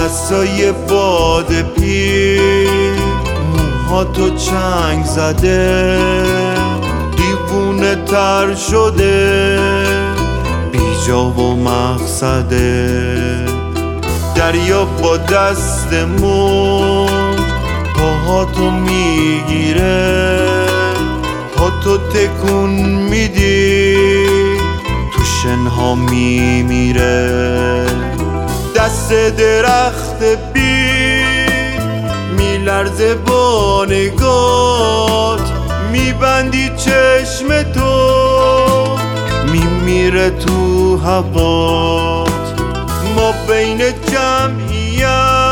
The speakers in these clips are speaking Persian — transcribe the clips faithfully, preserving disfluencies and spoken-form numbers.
دستای باد پیر، موهاتو چنگ زده، دیوونه تر شده، بیجا و مقصده. دریا با دست موج پاهاتو میگیره، پاتو تکون میدی، تو شنها میمیره. دست درخت بیر میلرزه با نگات، میبندی چشم تو، میمیره تو هوات. ما بین جمعیت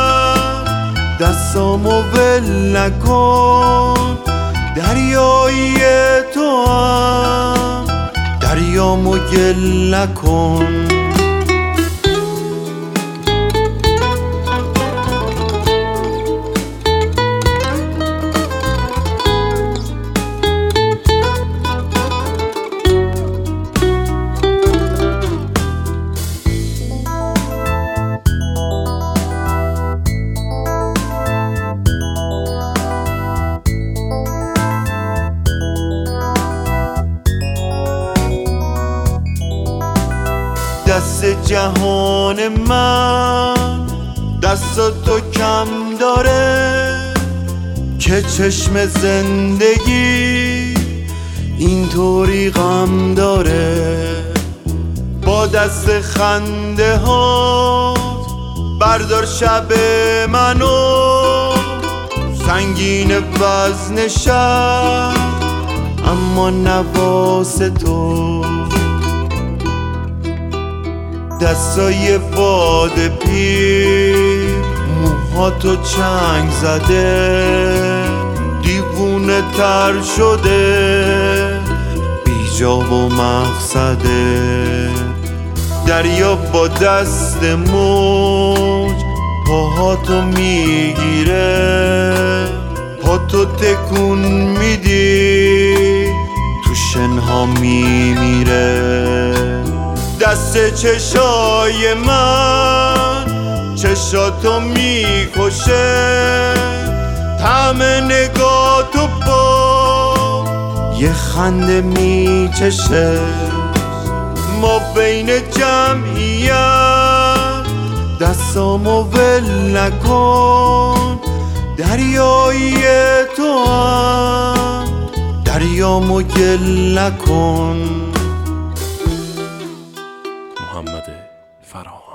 دستامو ول نکن، دریایی تو هم دریامو گل نکن. دست جهان من دستاتو کم داره، که چشم زندگی اینطوری غم داره. با دست خنده ها بردار شب منو، سنگین وزن شب اما نواز تو. دستای باد پیر، موهاتو چنگ زده، دیوونه تر شده، بیجا و مقصده. دریا با دست موج پاهاتو میگیره، پاتو تکون میدی، تو شنها میمیره. دست چشای من چشاتو میکشه، طعم نگاهتو با یه خنده میچشه. ما بین جمعیت دستامو ول نکن، دریایی تو هم دریامو گل نکن. محمد فراهانی.